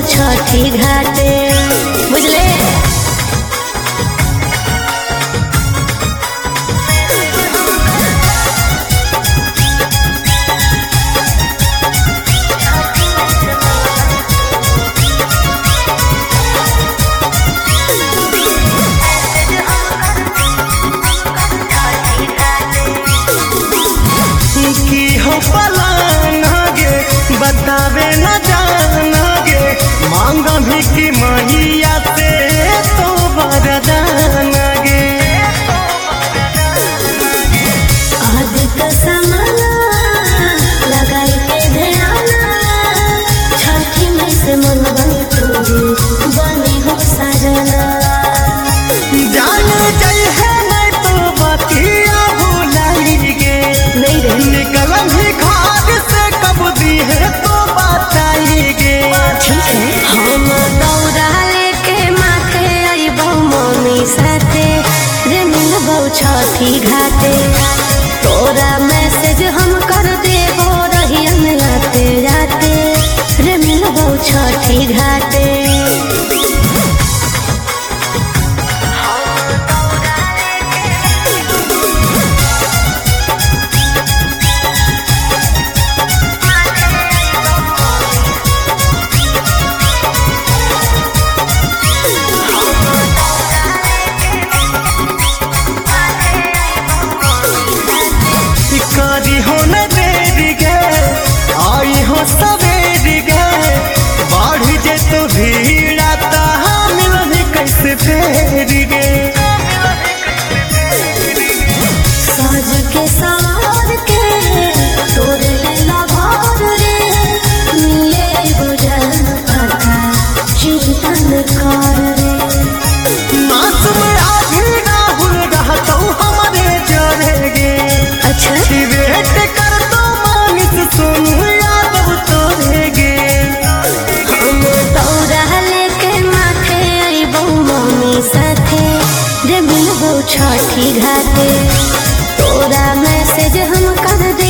छठी घाटे बुझले। बतावे न जानगे मांग भी की मैया से तो वरदान गे। आज का समाना लगाई के ध्याना छठी में से मन बनी तुझे बनी हो सजना। जान जाई है नहीं तो बतिया भुलाएंगे नहीं रे निकल भी घाट से कब दी है तो बताएंगे। ठीक है हम दौड़ा लेके माथे अइबो मम्मी साथे रे मिलबो छठी घाटे। तोरा मैसेज हम कर देबो रहियन आते जाते रे मिलबो छठी घाटे। करी हो न देरी गे आई हो सवेरी गे बढ़ जे तो भीड़ा मिलनी कैसे फेरी गे। साज के सार के तोरे लभार रे मिले बुझन पता चिंतन कर रे। मासूम आधी राहुल रहतो हमारे जरेगे। अच्छा वेट कर तो मानिस सुन यादव तोरेगे। हम दौड़ा लेके माथे अइबो मम्मी साथे रे मिलबो छठी घाटे। तोरा मैसेज हम कर दे